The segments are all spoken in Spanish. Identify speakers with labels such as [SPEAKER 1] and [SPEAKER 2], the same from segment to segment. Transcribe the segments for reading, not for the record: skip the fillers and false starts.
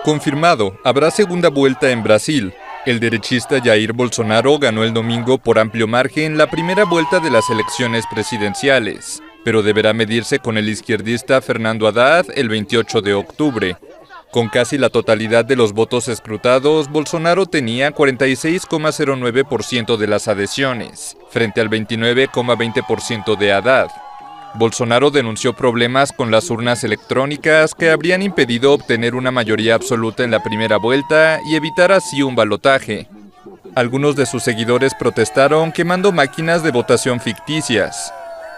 [SPEAKER 1] Confirmado, habrá segunda vuelta en Brasil. El derechista Jair Bolsonaro ganó el domingo por amplio margen la primera vuelta de las elecciones presidenciales, pero deberá medirse con el izquierdista Fernando Haddad el 28 de octubre. Con casi la totalidad de los votos escrutados, Bolsonaro tenía 46,09% de las adhesiones, frente al 29,20% de Haddad. Bolsonaro denunció problemas con las urnas electrónicas que habrían impedido obtener una mayoría absoluta en la primera vuelta y evitar así un balotaje. Algunos de sus seguidores protestaron quemando máquinas de votación ficticias.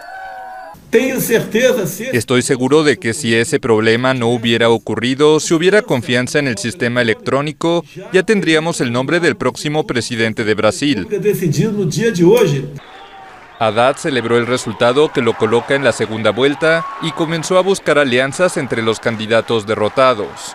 [SPEAKER 1] Estoy seguro de que si ese problema no hubiera ocurrido, si hubiera confianza en el sistema electrónico, ya tendríamos el nombre del próximo presidente de Brasil. Haddad celebró el resultado que lo coloca en la segunda vuelta y comenzó a buscar alianzas entre los candidatos derrotados.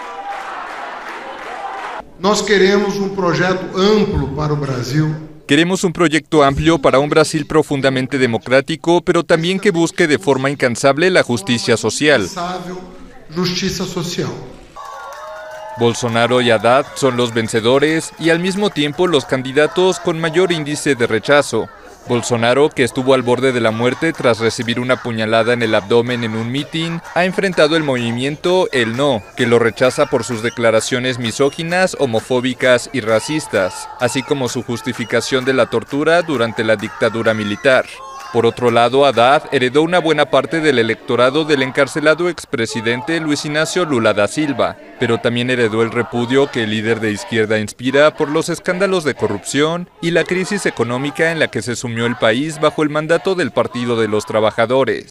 [SPEAKER 2] Nós queremos projeto amplo para o Brasil.
[SPEAKER 1] Queremos un proyecto amplio para un Brasil profundamente democrático, pero también que busque de forma incansable la justicia social.
[SPEAKER 2] Justiça social.
[SPEAKER 1] Bolsonaro y Haddad son los vencedores y al mismo tiempo los candidatos con mayor índice de rechazo. Bolsonaro, que estuvo al borde de la muerte tras recibir una puñalada en el abdomen en un mitin, ha enfrentado el movimiento El No, que lo rechaza por sus declaraciones misóginas, homofóbicas y racistas, así como su justificación de la tortura durante la dictadura militar. Por otro lado, Haddad heredó una buena parte del electorado del encarcelado expresidente Luis Inácio Lula da Silva, pero también heredó el repudio que el líder de izquierda inspira por los escándalos de corrupción y la crisis económica en la que se sumió el país bajo el mandato del Partido de los Trabajadores.